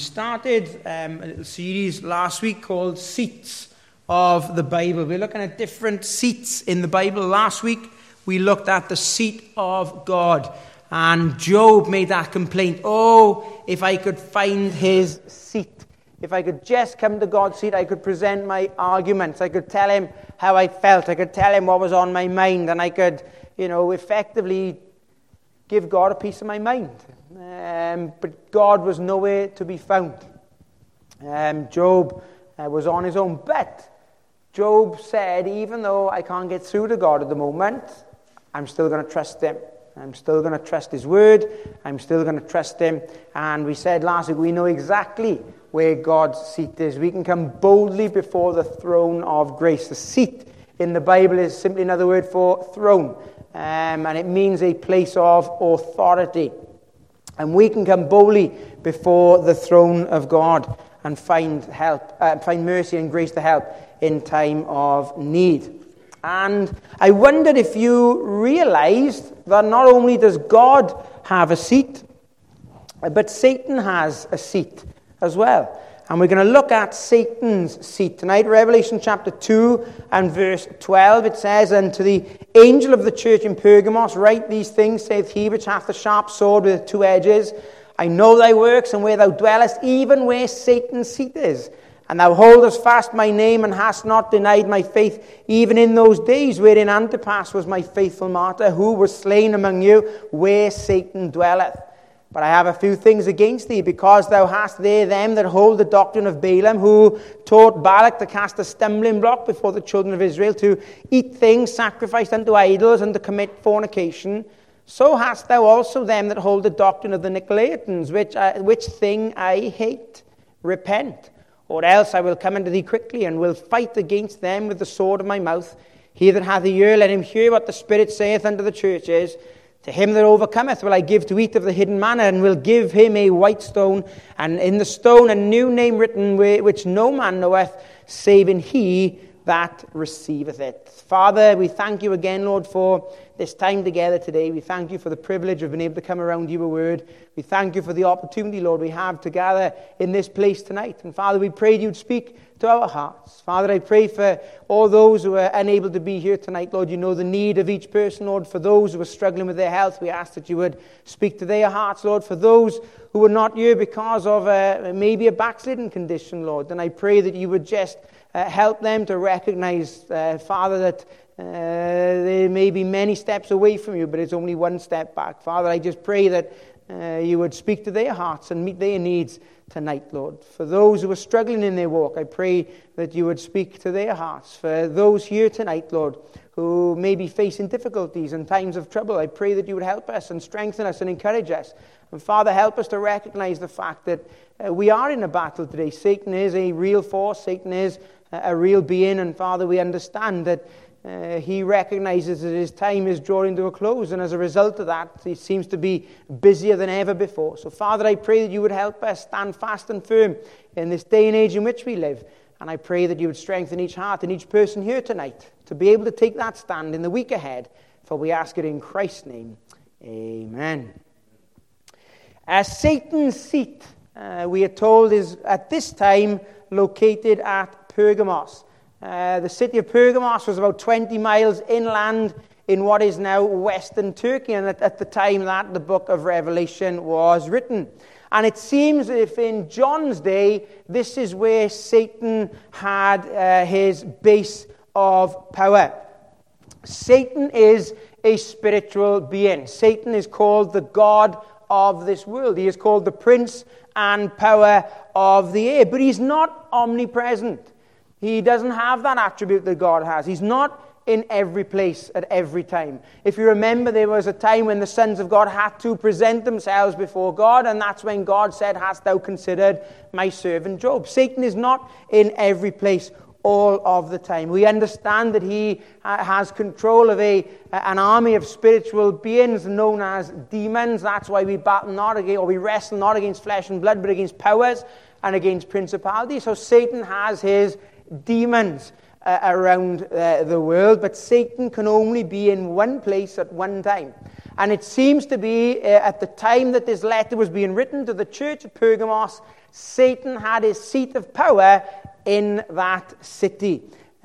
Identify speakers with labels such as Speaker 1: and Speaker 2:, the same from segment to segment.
Speaker 1: started a little series last week called Seats of the Bible. We're looking at different seats in the Bible. Last week we looked at the seat of God, and Job made that complaint. Oh, if I could find his seat. If I could just come to God's seat, I could present my arguments. I could tell him how I felt. I could tell him what was on my mind, and I could, effectively give God a piece of my mind. But God was nowhere to be found. Job was on his own. But Job said, even though I can't get through to God at the moment, I'm still going to trust him. I'm still going to trust his word. I'm still going to trust him. And we said last week, we know exactly where God's seat is. We can come boldly before the throne of grace. The seat in the Bible is simply another word for throne. And it means a place of authority. And we can come boldly before the throne of God and find help, find mercy and grace to help in time of need. And I wondered if you realized that not only does God have a seat, but Satan has a seat as well. And we're going to look at Satan's seat tonight. Revelation chapter 2 and verse 12, it says, "And to the angel of the church in Pergamos write these things, saith he which hath the sharp sword with two edges. I know thy works, and where thou dwellest, even where Satan's seat is. And thou holdest fast my name, and hast not denied my faith, even in those days wherein Antipas was my faithful martyr, who was slain among you, where Satan dwelleth. But I have a few things against thee, because thou hast there them that hold the doctrine of Balaam, who taught Balak to cast a stumbling block before the children of Israel, to eat things sacrificed unto idols, and to commit fornication. So hast thou also them that hold the doctrine of the Nicolaitans, which thing I hate. Repent, or else I will come unto thee quickly, and will fight against them with the sword of my mouth. He that hath an ear, let him hear what the Spirit saith unto the churches. To him that overcometh will I give to eat of the hidden manna, and will give him a white stone, and in the stone a new name written, which no man knoweth, saving he that receiveth it." Father, we thank you again, Lord, for this time together today. We thank you for the privilege of being able to come around your word. We thank you for the opportunity, Lord, we have to gather in this place tonight. And Father, we pray you'd speak to our hearts. Father, I pray for all those who are unable to be here tonight. Lord, you know the need of each person, Lord. For those who are struggling with their health, we ask that you would speak to their hearts, Lord. For those who are not here because of maybe a backslidden condition, Lord, then I pray that you would just help them to recognize, Father, that they may be many steps away from you, but it's only one step back. Father, I just pray that you would speak to their hearts and meet their needs tonight, Lord. For those who are struggling in their walk, I pray that you would speak to their hearts. For those here tonight, Lord, who may be facing difficulties and times of trouble, I pray that you would help us and strengthen us and encourage us. And Father, help us to recognize the fact that we are in a battle today. Satan is a real force. Satan is a real being. And Father, we understand that he recognizes that his time is drawing to a close, and as a result of that, he seems to be busier than ever before. So, Father, I pray that you would help us stand fast and firm in this day and age in which we live, and I pray that you would strengthen each heart and each person here tonight to be able to take that stand in the week ahead, for we ask it in Christ's name. Amen. Satan's seat, we are told, is at this time located at Pergamos. The city of Pergamos was about 20 miles inland in what is now western Turkey, and at the time that the book of Revelation was written. And it seems if in John's day, this is where Satan had his base of power. Satan is a spiritual being. Satan is called the god of this world. He is called the prince and power of the air, but he's not omnipresent. He doesn't have that attribute that God has. He's not in every place at every time. If you remember, there was a time when the sons of God had to present themselves before God, and that's when God said, "Hast thou considered my servant Job?" Satan is not in every place all of the time. We understand that he has control of an army of spiritual beings known as demons. That's why we battle not against, or we wrestle not against flesh and blood, but against powers and against principalities. So Satan has his demons around the world, but Satan can only be in one place at one time. And it seems to be at the time that this letter was being written to the church at Pergamos, Satan had his seat of power in that city.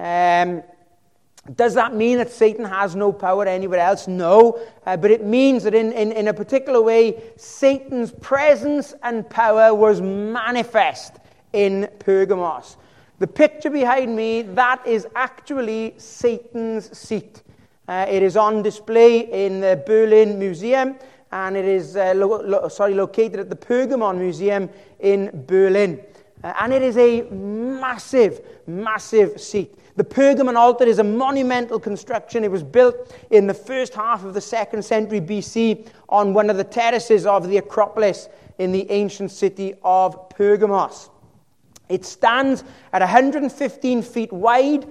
Speaker 1: Does that mean that Satan has no power anywhere else? No, but it means that in a particular way, Satan's presence and power was manifest in Pergamos. The picture behind me, that is actually Satan's seat. It is on display in the Berlin Museum, and it is located at the Pergamon Museum in Berlin. And it is a massive, massive seat. The Pergamon altar is a monumental construction. It was built in the first half of the 2nd century BC on one of the terraces of the Acropolis in the ancient city of Pergamos. It stands at 115 feet wide,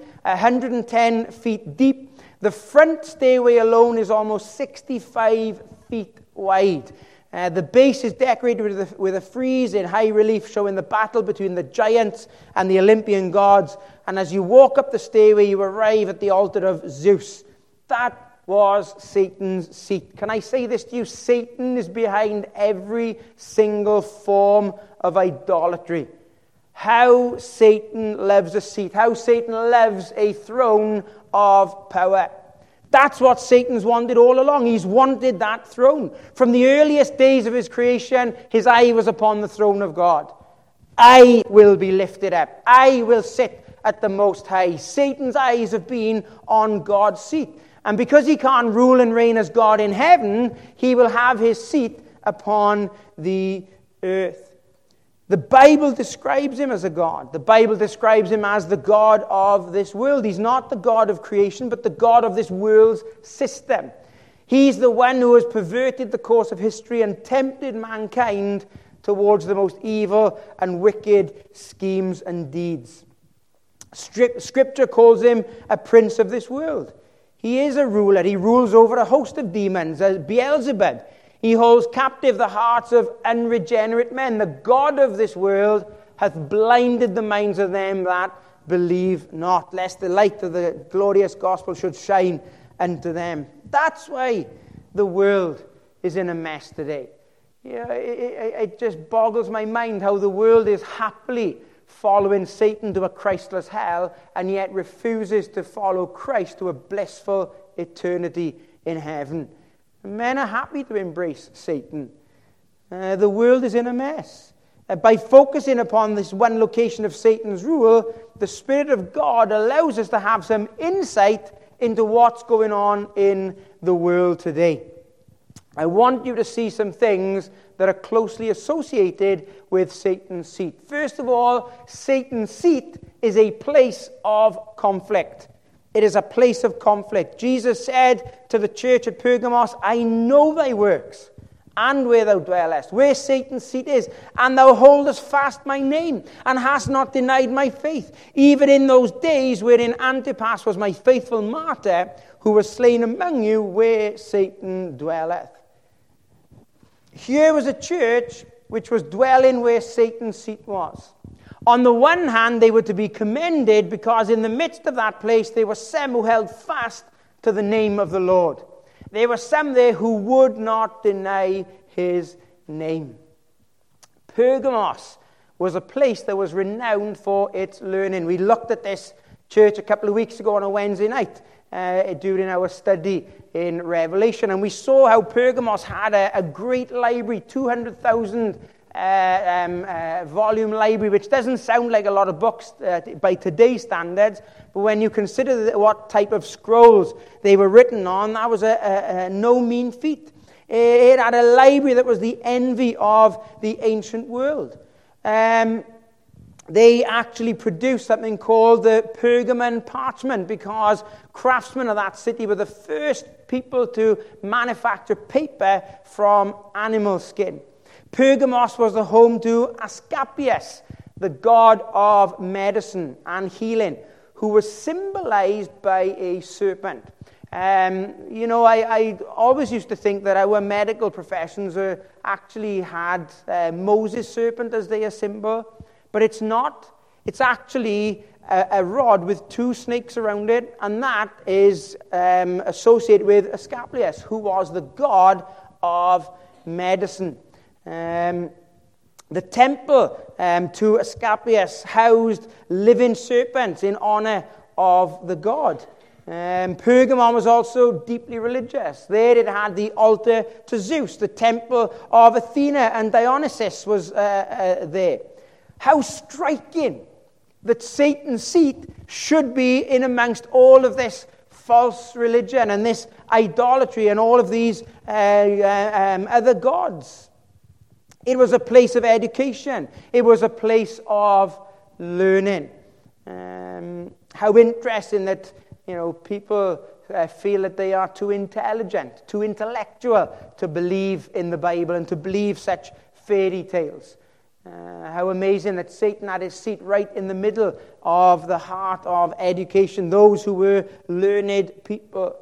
Speaker 1: 110 feet deep. The front stairway alone is almost 65 feet wide. The base is decorated with a frieze in high relief showing the battle between the giants and the Olympian gods. And as you walk up the stairway, you arrive at the altar of Zeus. That was Satan's seat. Can I say this to you? Satan is behind every single form of idolatry. How Satan loves a seat. How Satan loves a throne of power. That's what Satan's wanted all along. He's wanted that throne. From the earliest days of his creation, his eye was upon the throne of God. I will be lifted up. I will sit at the Most High. Satan's eyes have been on God's seat. And because he can't rule and reign as God in heaven, he will have his seat upon the earth. The Bible describes him as a God. The Bible describes him as the God of this world. He's not the God of creation, but the God of this world's system. He's the one who has perverted the course of history and tempted mankind towards the most evil and wicked schemes and deeds. Scripture calls him a prince of this world. He is a ruler. He rules over a host of demons, as Beelzebub. He holds captive the hearts of unregenerate men. The God of this world hath blinded the minds of them that believe not, lest the light of the glorious gospel should shine unto them. That's why the world is in a mess today. It just boggles my mind how the world is happily following Satan to a Christless hell and yet refuses to follow Christ to a blissful eternity in heaven. Men are happy to embrace Satan. The world is in a mess. By focusing upon this one location of Satan's rule, the Spirit of God allows us to have some insight into what's going on in the world today. I want you to see some things that are closely associated with Satan's seat. First of all, Satan's seat is a place of conflict. It is a place of conflict. Jesus said to the church at Pergamos, I know thy works, and where thou dwellest, where Satan's seat is, and thou holdest fast my name, and hast not denied my faith, even in those days wherein Antipas was my faithful martyr, who was slain among you, where Satan dwelleth. Here was a church which was dwelling where Satan's seat was. On the one hand, they were to be commended because in the midst of that place, there were some who held fast to the name of the Lord. There were some there who would not deny his name. Pergamos was a place that was renowned for its learning. We looked at this church a couple of weeks ago on a Wednesday night during our study in Revelation, and we saw how Pergamos had a great library, 200,000 volume library, which doesn't sound like a lot of books by today's standards, but when you consider what type of scrolls they were written on, that was a no mean feat. It had a library that was the envy of the ancient world. They actually produced something called the Pergamon parchment because craftsmen of that city were the first people to manufacture paper from animal skin. Pergamos was the home to Asclepius, the god of medicine and healing, who was symbolized by a serpent. I always used to think that our medical professions actually had Moses' serpent as their symbol, but it's not. It's actually a rod with two snakes around it, and that is associated with Asclepius, who was the god of medicine. The temple to Asclepius housed living serpents in honor of the god. Pergamon was also deeply religious. There it had the altar to Zeus. The temple of Athena and Dionysus was there. How striking that Satan's seat should be in amongst all of this false religion and this idolatry and all of these other gods. It was a place of education. It was a place of learning. How interesting that people feel that they are too intelligent, too intellectual to believe in the Bible and to believe such fairy tales. How amazing that Satan had his seat right in the middle of the heart of education, those who were learned people.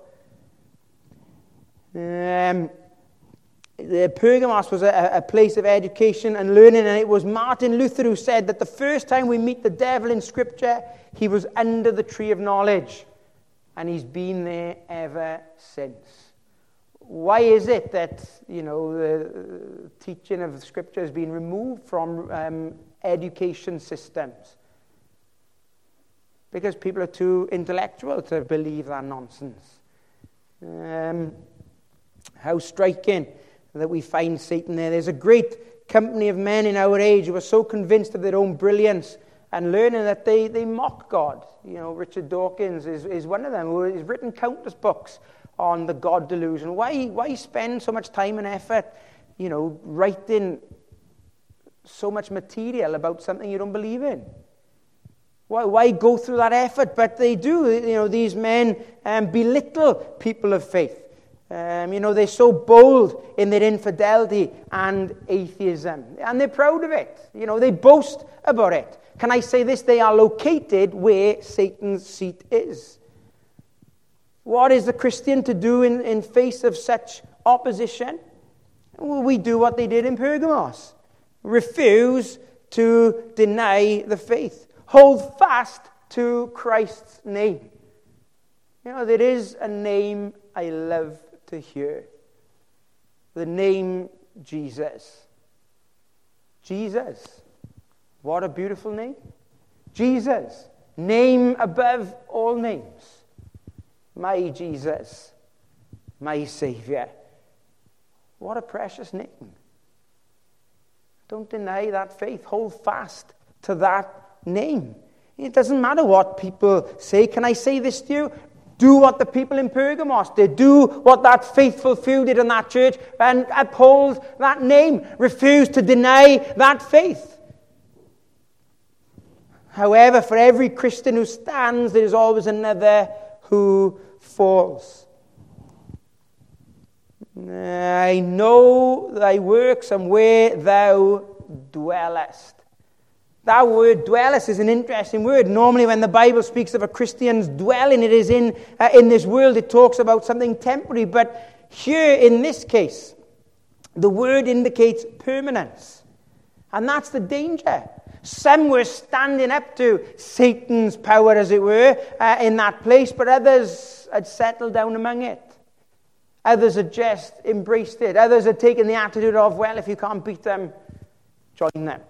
Speaker 1: The Pergamos was a place of education and learning, and it was Martin Luther who said that the first time we meet the devil in Scripture, he was under the tree of knowledge, and he's been there ever since. Why is it that, the teaching of the Scripture has been removed from education systems? Because people are too intellectual to believe that nonsense. How striking that we find Satan there. There's a great company of men in our age who are so convinced of their own brilliance and learning that they mock God. Richard Dawkins is one of them who has written countless books on the God delusion. Why spend so much time and effort, writing so much material about something you don't believe in? Why go through that effort? But they do. These men belittle people of faith. They're so bold in their infidelity and atheism. And they're proud of it. They boast about it. Can I say this? They are located where Satan's seat is. What is the Christian to do in face of such opposition? Well, we do what they did in Pergamos. Refuse to deny the faith. Hold fast to Christ's name. There is a name I love to hear. The name Jesus. Jesus. What a beautiful name. Jesus. Name above all names. My Jesus. My Savior. What a precious name. Don't deny that faith. Hold fast to that name. It doesn't matter what people say. Can I say this to you? Do what the people in Pergamos did. Do what that faithful few did in that church and uphold that name. Refuse to deny that faith. However, for every Christian who stands, there is always another who falls. I know thy works and where thou dwellest. That word dwellest is an interesting word. Normally when the Bible speaks of a Christian's dwelling, it is in this world. It talks about something temporary. But here in this case, the word indicates permanence. And that's the danger. Some were standing up to Satan's power, as it were, in that place, but others had settled down among it. Others had just embraced it. Others had taken the attitude of, well, if you can't beat them, join them.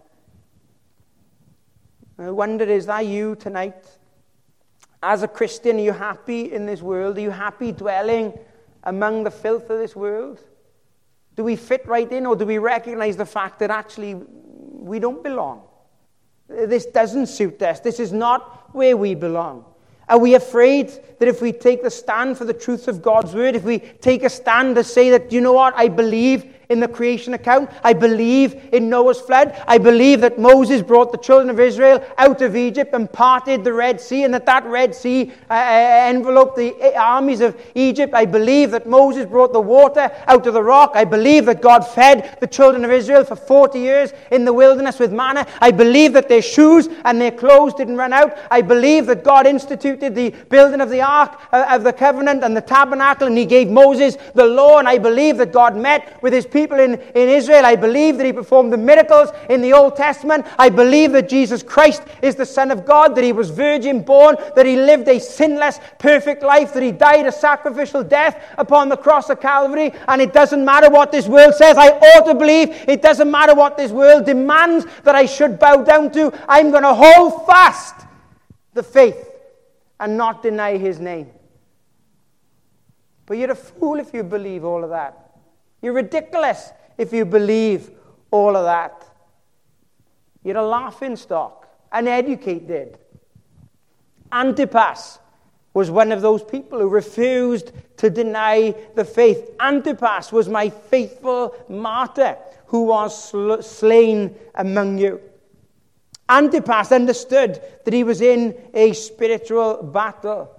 Speaker 1: I wonder, is that you tonight? As a Christian, are you happy in this world? Are you happy dwelling among the filth of this world? Do we fit right in, or do we recognize the fact that actually we don't belong? This doesn't suit us. This is not where we belong. Are we afraid that if we take the stand for the truth of God's word, if we take a stand to say that, you know what, I believe in the creation account, I believe in Noah's flood, I believe that Moses brought the children of Israel out of Egypt and parted the Red Sea, and that Red Sea enveloped the armies of Egypt. I believe that Moses brought the water out of the rock. I believe that God fed the children of Israel for 40 years in the wilderness with manna. I believe that their shoes and their clothes didn't run out. I believe that God instituted the building of the Ark of the Covenant and the tabernacle, and he gave Moses the law, and I believe that God met with his people people in Israel. I believe that he performed the miracles in the Old Testament. I believe that Jesus Christ is the Son of God, that he was virgin born, that he lived a sinless, perfect life, that he died a sacrificial death upon the cross of Calvary. And it doesn't matter what this world says. I ought to believe. It doesn't matter what this world demands that I should bow down to. I'm going to hold fast the faith and not deny his name. But you're a fool if you believe all of that. You're ridiculous if you believe all of that. You're a laughing stock, uneducated. Antipas was one of those people who refused to deny the faith. Antipas was my faithful martyr who was slain among you. Antipas understood that he was in a spiritual battle.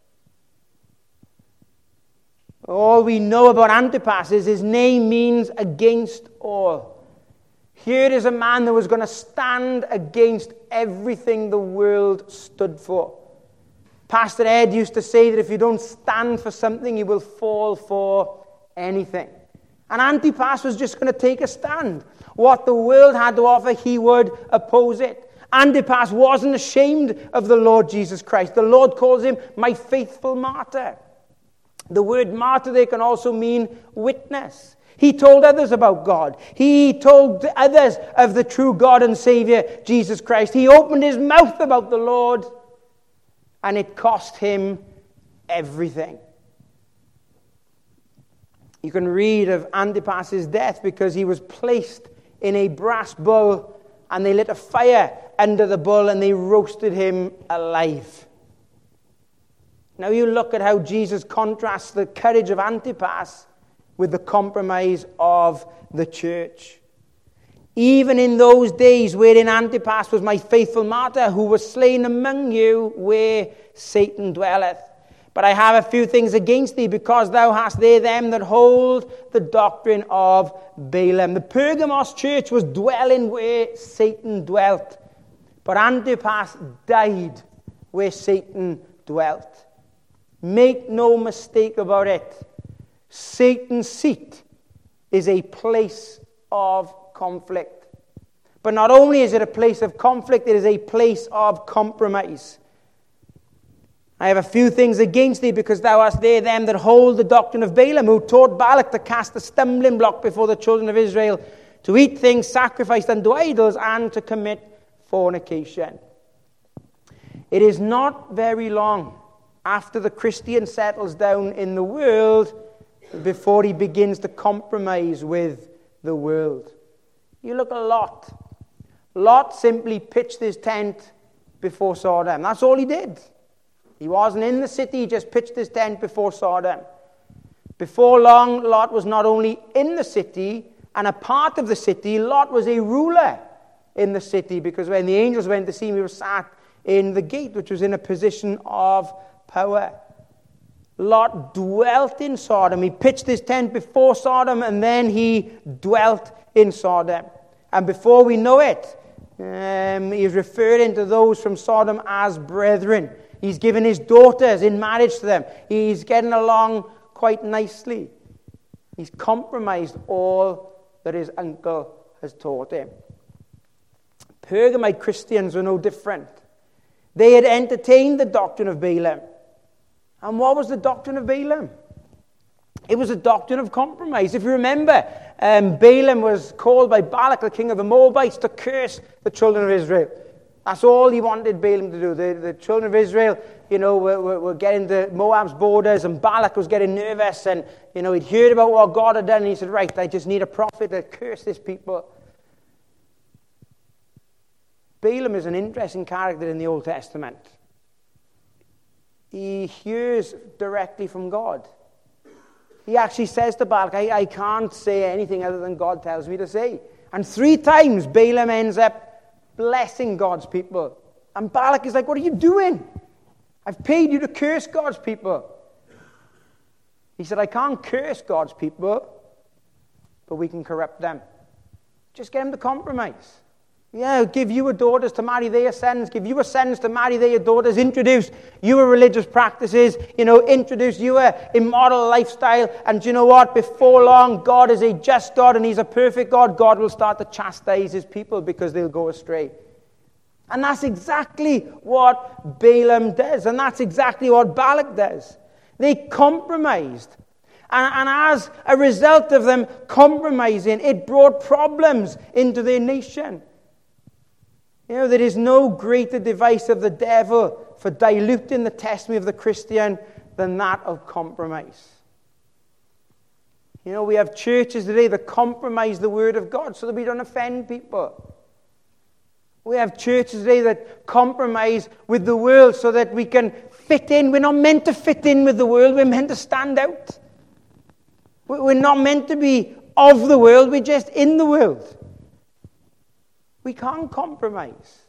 Speaker 1: All we know about Antipas is his name means against all. Here is a man that was going to stand against everything the world stood for. Pastor Ed used to say that if you don't stand for something, you will fall for anything. And Antipas was just going to take a stand. What the world had to offer, he would oppose it. Antipas wasn't ashamed of the Lord Jesus Christ. The Lord calls him my faithful martyr. The word martyr there can also mean witness. He told others about God. He told others of the true God and Savior, Jesus Christ. He opened his mouth about the Lord, and it cost him everything. You can read of Antipas's death because he was placed in a brass bull, and they lit a fire under the bull, and they roasted him alive. Now you look at how Jesus contrasts the courage of Antipas with the compromise of the church. Even in those days wherein Antipas was my faithful martyr, who was slain among you where Satan dwelleth. But I have a few things against thee, because thou hast there them that hold the doctrine of Balaam. The Pergamos church was dwelling where Satan dwelt. But Antipas died where Satan dwelt. Make no mistake about it. Satan's seat is a place of conflict. But not only is it a place of conflict, it is a place of compromise. I have a few things against thee, because thou hast there them that hold the doctrine of Balaam, who taught Balak to cast a stumbling block before the children of Israel, to eat things sacrificed unto idols, and to commit fornication. It is not very long after the Christian settles down in the world before he begins to compromise with the world. You look at Lot. Lot simply pitched his tent before Sodom. That's all he did. He wasn't in the city, he just pitched his tent before Sodom. Before long, Lot was not only in the city and a part of the city, Lot was a ruler in the city, because when the angels went to see him, he was sat in the gate, which was in a position of power. Lot dwelt in Sodom. He pitched his tent before Sodom, and then he dwelt in Sodom. And before we know it, he's referring to those from Sodom as brethren. He's given his daughters in marriage to them. He's getting along quite nicely. He's compromised all that his uncle has taught him. Pergamite Christians were no different. They had entertained the doctrine of Balaam. And what was the doctrine of Balaam? It was a doctrine of compromise. If you remember, Balaam was called by Balak, the king of the Moabites, to curse the children of Israel. That's all he wanted Balaam to do. The children of Israel, were getting to Moab's borders, and Balak was getting nervous, and, he'd heard about what God had done, and he said, right, I just need a prophet to curse this people. Balaam is an interesting character in the Old Testament. He hears directly from God. He actually says to Balak, I can't say anything other than God tells me to say. And 3 times Balaam ends up blessing God's people. And Balak is like, what are you doing? I've paid you to curse God's people. He said, I can't curse God's people, but we can corrupt them. Just get them to compromise. Yeah, give your daughters to marry their sons. Give your sons to marry their daughters. Introduce your religious practices. Introduce your immoral lifestyle. And do you know what? Before long, God is a just God and He's a perfect God. God will start to chastise His people because they'll go astray. And that's exactly what Balaam does. And that's exactly what Balak does. They compromised. And as a result of them compromising, it brought problems into their nation. There is no greater device of the devil for diluting the testimony of the Christian than that of compromise. We have churches today that compromise the Word of God so that we don't offend people. We have churches today that compromise with the world so that we can fit in. We're not meant to fit in with the world. We're meant to stand out. We're not meant to be of the world. We're just in the world. We can't compromise.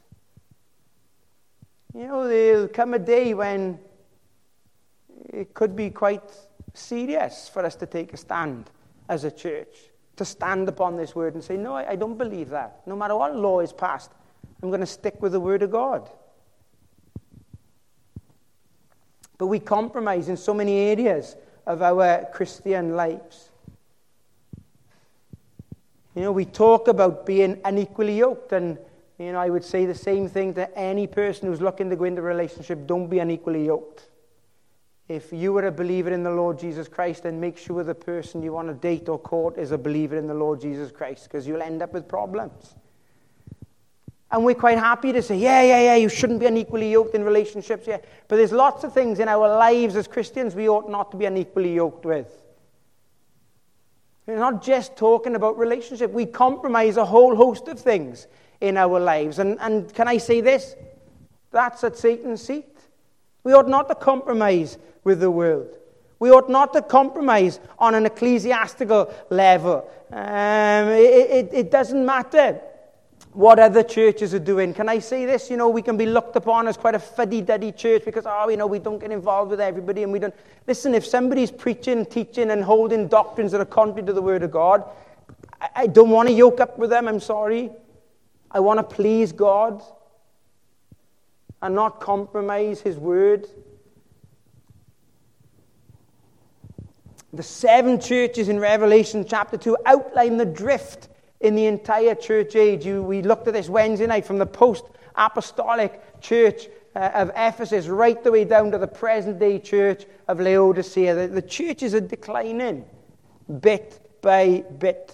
Speaker 1: There'll come a day when it could be quite serious for us to take a stand as a church, to stand upon this word and say, no, I don't believe that. No matter what law is passed, I'm going to stick with the word of God. But we compromise in so many areas of our Christian lives. We talk about being unequally yoked, and I would say the same thing to any person who's looking to go into a relationship. Don't be unequally yoked. If you are a believer in the Lord Jesus Christ, then make sure the person you want to date or court is a believer in the Lord Jesus Christ, because you'll end up with problems. And we're quite happy to say, yeah, you shouldn't be unequally yoked in relationships. Yeah. But there's lots of things in our lives as Christians we ought not to be unequally yoked with. We're not just talking about relationship. We compromise a whole host of things in our lives. And can I say this? That's at Satan's seat. We ought not to compromise with the world. We ought not to compromise on an ecclesiastical level. It doesn't matter what other churches are doing. Can I say this? We can be looked upon as quite a fuddy-duddy church because, we don't get involved with everybody and we don't. Listen, if somebody's preaching, teaching, and holding doctrines that are contrary to the Word of God, I don't want to yoke up with them, I'm sorry. I want to please God and not compromise His Word. The 7 churches in Revelation chapter 2 outline the drift in the entire church age. We looked at this Wednesday night from the post-apostolic church of Ephesus right the way down to the present-day church of Laodicea. The churches are declining bit by bit.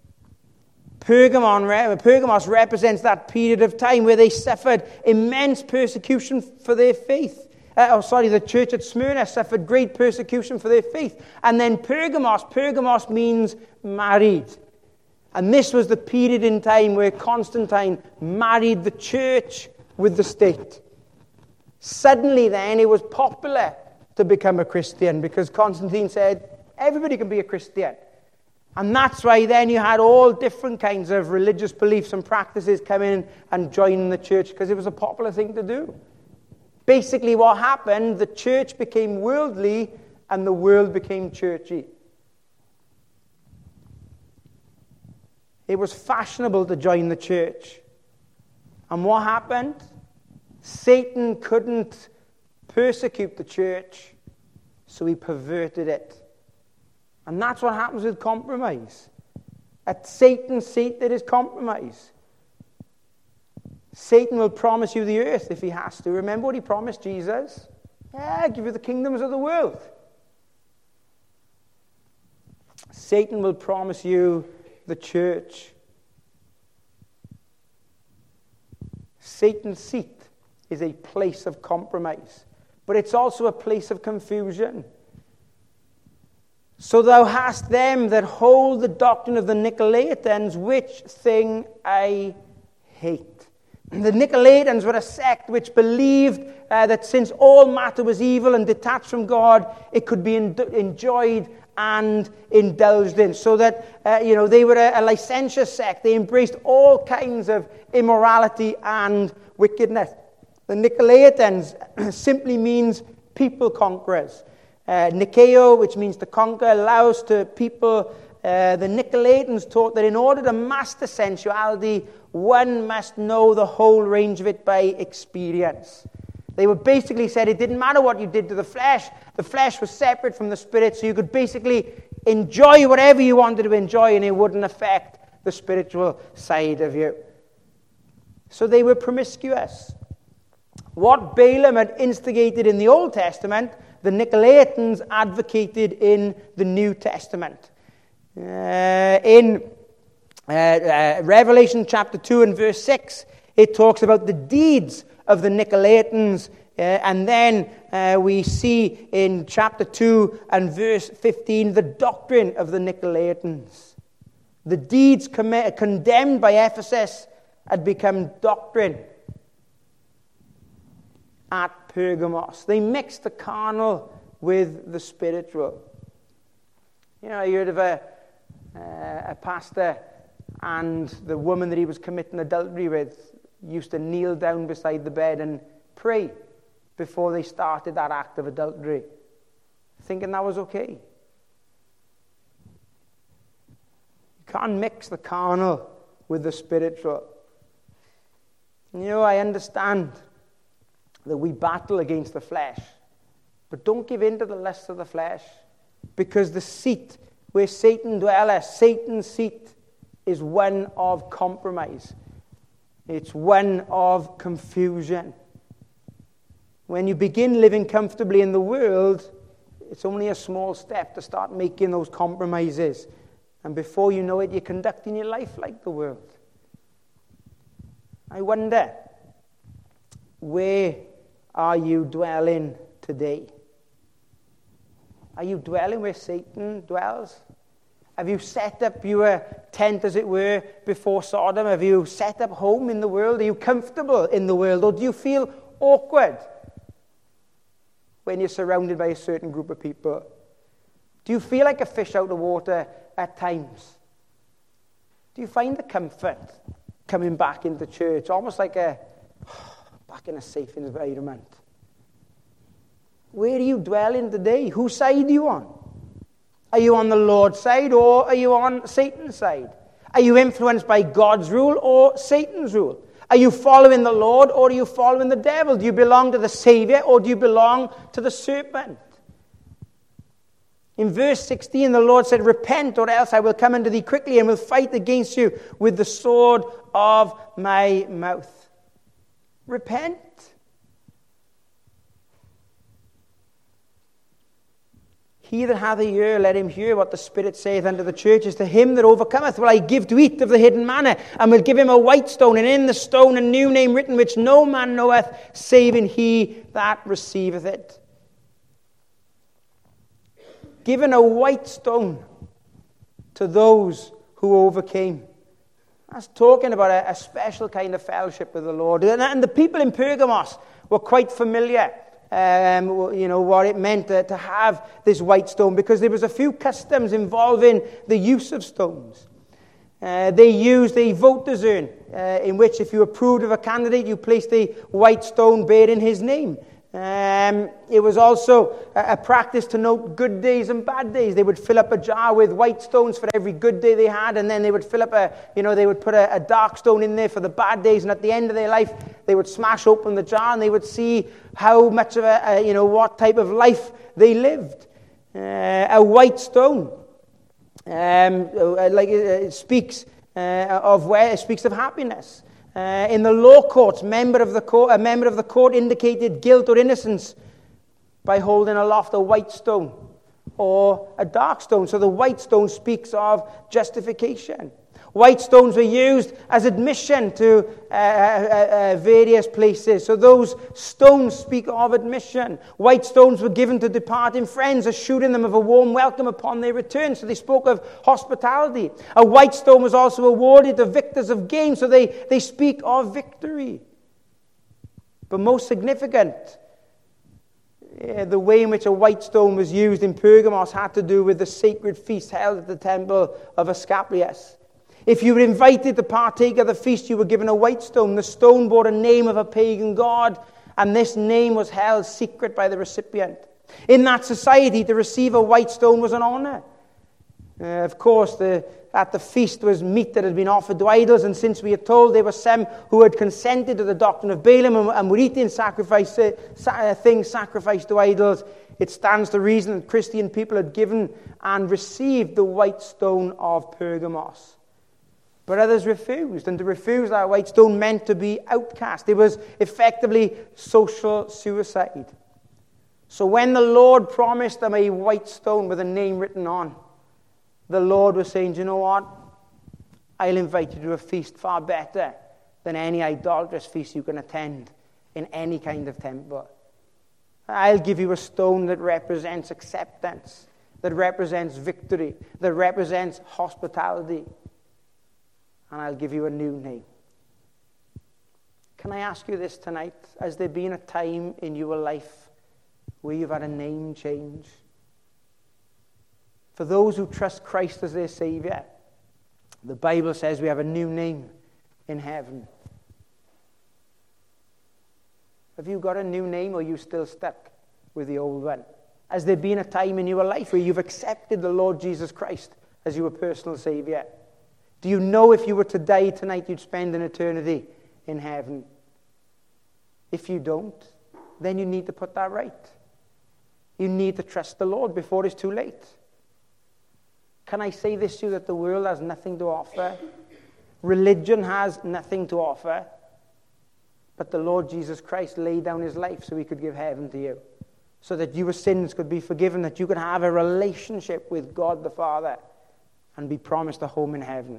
Speaker 1: Pergamos represents that period of time where they suffered immense persecution for their faith. The church at Smyrna suffered great persecution for their faith. And then Pergamos means married. And this was the period in time where Constantine married the church with the state. Suddenly then it was popular to become a Christian because Constantine said, everybody can be a Christian. And that's why then you had all different kinds of religious beliefs and practices come in and join the church because it was a popular thing to do. Basically what happened, the church became worldly and the world became churchy. It was fashionable to join the church. And what happened? Satan couldn't persecute the church, so he perverted it. And that's what happens with compromise. At Satan's seat, there is compromise. Satan will promise you the earth if he has to. Remember what he promised Jesus? I'll give you the kingdoms of the world. Satan will promise you the church. Satan's seat is a place of compromise, but it's also a place of confusion. So thou hast them that hold the doctrine of the Nicolaitans, which thing I hate. The Nicolaitans were a sect which believed that since all matter was evil and detached from God, it could be enjoyed and indulged in. So that, they were a licentious sect. They embraced all kinds of immorality and wickedness. The Nicolaitans simply means people conquerors. Nikeo, which means to conquer, Laos to people the Nicolaitans taught that in order to master sensuality, one must know the whole range of it by experience. They were basically said it didn't matter what you did to the flesh was separate from the spirit, so you could basically enjoy whatever you wanted to enjoy and it wouldn't affect the spiritual side of you. So they were promiscuous. What Balaam had instigated in the Old Testament, the Nicolaitans advocated in the New Testament. In Revelation chapter 2 and verse 6, it talks about the deeds of the Nicolaitans, and then we see in chapter 2 and verse 15 the doctrine of the Nicolaitans. The deeds condemned by Ephesus had become doctrine at Pergamos. They mixed the carnal with the spiritual. You know, I heard of a pastor and the woman that he was committing adultery with used to kneel down beside the bed and pray before they started that act of adultery, thinking that was okay. You can't mix the carnal with the spiritual. You know, I understand that we battle against the flesh, but don't give in to the lusts of the flesh, because the seat where Satan dwelleth, Satan's seat, is one of compromise. It's one of confusion. When you begin living comfortably in the world, it's only a small step to start making those compromises. And before you know it, you're conducting your life like the world. I wonder, where are you dwelling today? Are you dwelling where Satan dwells? Have you set up your tent, as it were, before Sodom? Have you set up home in the world? Are you comfortable in the world? Or do you feel awkward when you're surrounded by a certain group of people? Do you feel like a fish out of water at times? Do you find the comfort coming back into church, almost like back in a safe environment? Where are you dwelling today? Whose side are you on? Are you on the Lord's side, or are you on Satan's side? Are you influenced by God's rule or Satan's rule? Are you following the Lord, or are you following the devil? Do you belong to the Savior, or do you belong to the serpent? In verse 16, the Lord said, "Repent, or else I will come unto thee quickly, and will fight against you with the sword of my mouth." Repent. He that hath an ear, let him hear what the Spirit saith unto the churches. To him that overcometh will I give to eat of the hidden manna, and will give him a white stone, and in the stone a new name written, which no man knoweth, saving he that receiveth it. Given a white stone to those who overcame. That's talking about a special kind of fellowship with the Lord. And the people in Pergamos were quite familiar what it meant to have this white stone, because there was a few customs involving the use of stones. They used a voter's urn, in which if you approved of a candidate, you placed a white stone bearing his name. It was also a practice to note good days and bad days. They would fill up a jar with white stones for every good day they had, and then they would fill up they would put a dark stone in there for the bad days, and at the end of their life, they would smash open the jar and they would see how much of what type of life they lived. A white stone, it speaks of happiness. In the law courts, a member of the court indicated guilt or innocence by holding aloft a white stone or a dark stone. So the white stone speaks of justification. White stones were used as admission to various places. So those stones speak of admission. White stones were given to departing friends, assuring them of a warm welcome upon their return. So they spoke of hospitality. A white stone was also awarded to victors of games. So they speak of victory. But most significant, the way in which a white stone was used in Pergamos had to do with the sacred feast held at the temple of Asclepius. If you were invited to partake of the feast, you were given a white stone. The stone bore a name of a pagan god, and this name was held secret by the recipient. In that society, to receive a white stone was an honor. Of course, at the feast was meat that had been offered to idols, and since we are told there were some who had consented to the doctrine of Balaam and were eating things sacrificed to idols, it stands to reason that Christian people had given and received the white stone of Pergamos. But others refused, and to refuse that white stone meant to be outcast. It was effectively social suicide. So when the Lord promised them a white stone with a name written on, the Lord was saying, do you know what? I'll invite you to a feast far better than any idolatrous feast you can attend in any kind of temple. I'll give you a stone that represents acceptance, that represents victory, that represents hospitality. And I'll give you a new name. Can I ask you this tonight? Has there been a time in your life where you've had a name change? For those who trust Christ as their Savior, the Bible says we have a new name in heaven. Have you got a new name, or are you still stuck with the old one? Has there been a time in your life where you've accepted the Lord Jesus Christ as your personal Savior? Do you know if you were to die tonight, you'd spend an eternity in heaven? If you don't, then you need to put that right. You need to trust the Lord before it's too late. Can I say this to you, that the world has nothing to offer? Religion has nothing to offer. But the Lord Jesus Christ laid down his life so he could give heaven to you, so that your sins could be forgiven, that you could have a relationship with God the Father and be promised a home in heaven.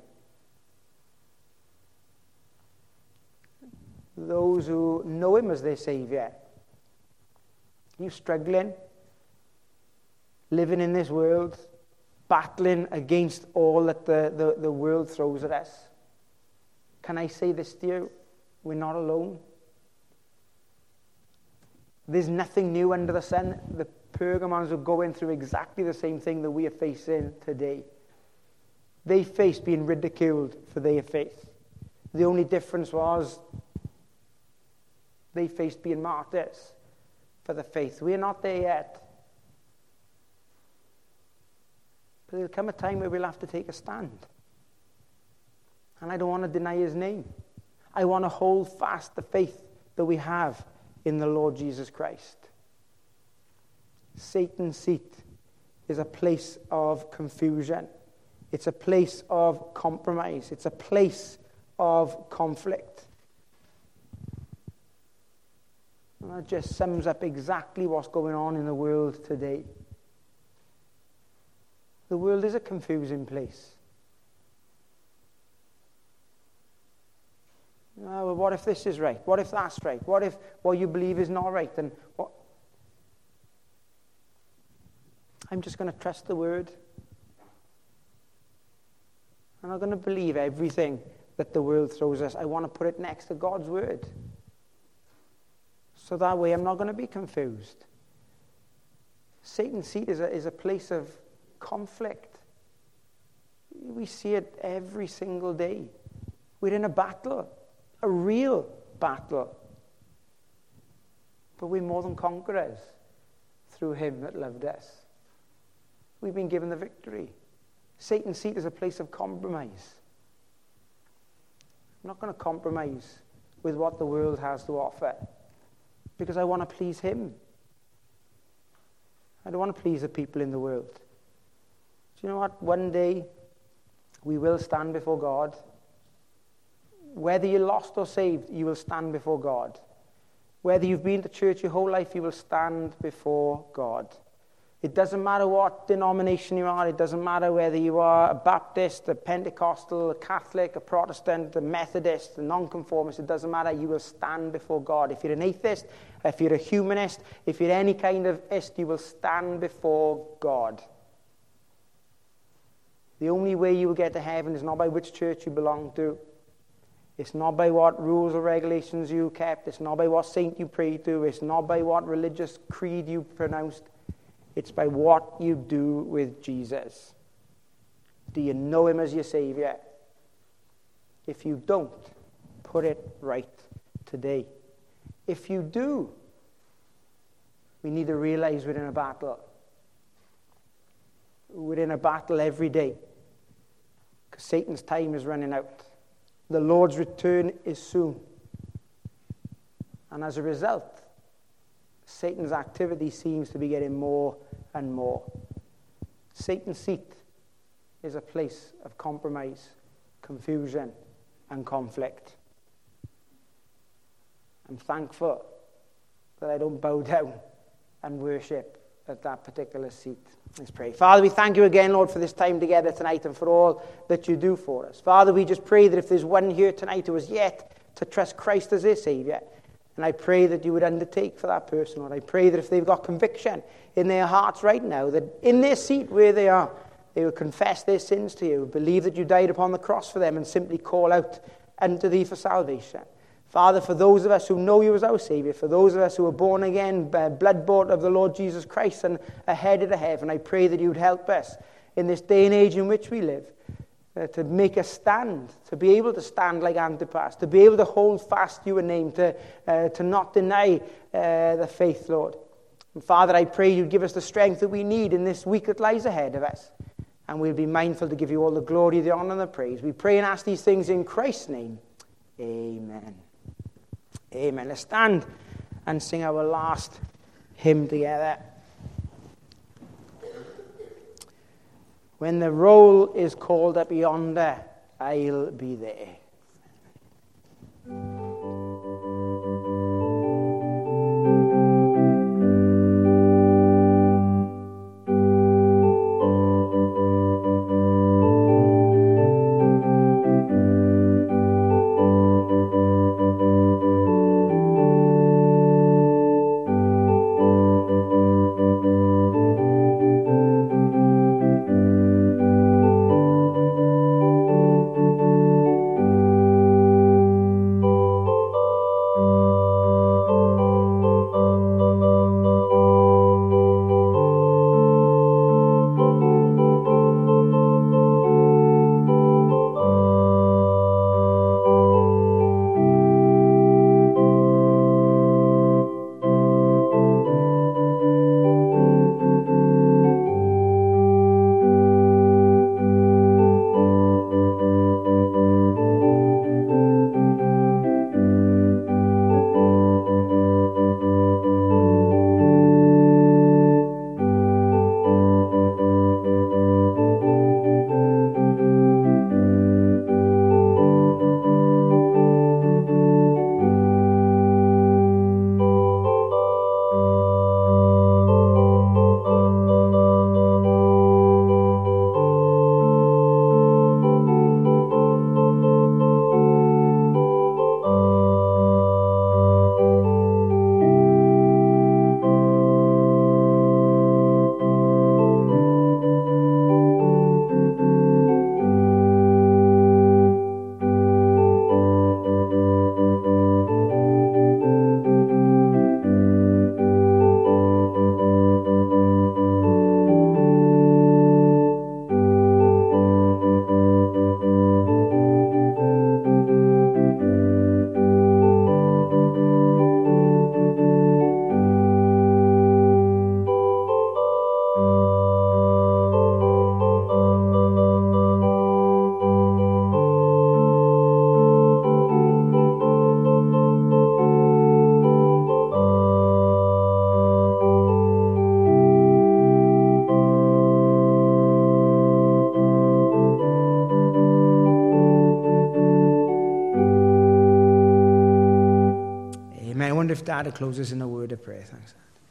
Speaker 1: Those who know him as their Savior, are you struggling, living in this world, battling against all that the world throws at us? Can I say this to you? We're not alone. There's nothing new under the sun. The Pergamons are going through exactly the same thing that we are facing today. They faced being ridiculed for their faith. The only difference was they faced being martyrs for the faith. We're not there yet. But there'll come a time where we'll have to take a stand. And I don't want to deny his name. I want to hold fast the faith that we have in the Lord Jesus Christ. Satan's seat is a place of confusion. It's a place of compromise. It's a place of conflict. And that just sums up exactly what's going on in the world today. The world is a confusing place. Oh, well, what if this is right? What if that's right? What if what you believe is not right? And what? I'm just going to trust the word. I'm not going to believe everything that the world throws us. I want to put it next to God's word. So that way I'm not going to be confused. Satan's seat is a place of conflict. We see it every single day. We're in a battle. A real battle. But we're more than conquerors through him that loved us. We've been given the victory. Satan's seat is a place of compromise. I'm not going to compromise with what the world has to offer, because I want to please him. I don't want to please the people in the world. Do you know what? One day we will stand before God. Whether you're lost or saved, you will stand before God. Whether you've been to church your whole life, you will stand before God. It doesn't matter what denomination you are. It doesn't matter whether you are a Baptist, a Pentecostal, a Catholic, a Protestant, a Methodist, a nonconformist. It doesn't matter. You will stand before God. If you're an atheist, if you're a humanist, if you're any kind of ist, you will stand before God. The only way you will get to heaven is not by which church you belong to. It's not by what rules or regulations you kept. It's not by what saint you prayed to. It's not by what religious creed you pronounced. It's by what you do with Jesus. Do you know him as your Savior? If you don't, put it right today. If you do, we need to realize we're in a battle. we're in a battle every day because Satan's time is running out. The Lord's return is soon. And as a result, Satan's activity seems to be getting more and more. Satan's seat is a place of compromise, confusion, and conflict. I'm thankful that I don't bow down and worship at that particular seat. Let's pray. Father, we thank you again, Lord, for this time together tonight and for all that you do for us. Father, we just pray that if there's one here tonight who has yet to trust Christ as their Saviour, and I pray that you would undertake for that person, Lord. I pray that if they've got conviction in their hearts right now, that in their seat where they are, they would confess their sins to you, believe that you died upon the cross for them, and simply call out unto thee for salvation. Father, for those of us who know you as our Saviour, for those of us who are born again, blood-bought of the Lord Jesus Christ and are headed to heaven, I pray that you would help us in this day and age in which we live, to make a stand, to be able to stand like Antipas, to be able to hold fast your name, to not deny the faith, Lord. And Father, I pray you'd give us the strength that we need in this week that lies ahead of us. And we'll be mindful to give you all the glory, the honor, and the praise. We pray and ask these things in Christ's name. Amen. Amen. Let's stand and sing our last hymn together. When the roll is called up yonder, I'll be there. Dad to close us in a word of prayer. Thanks.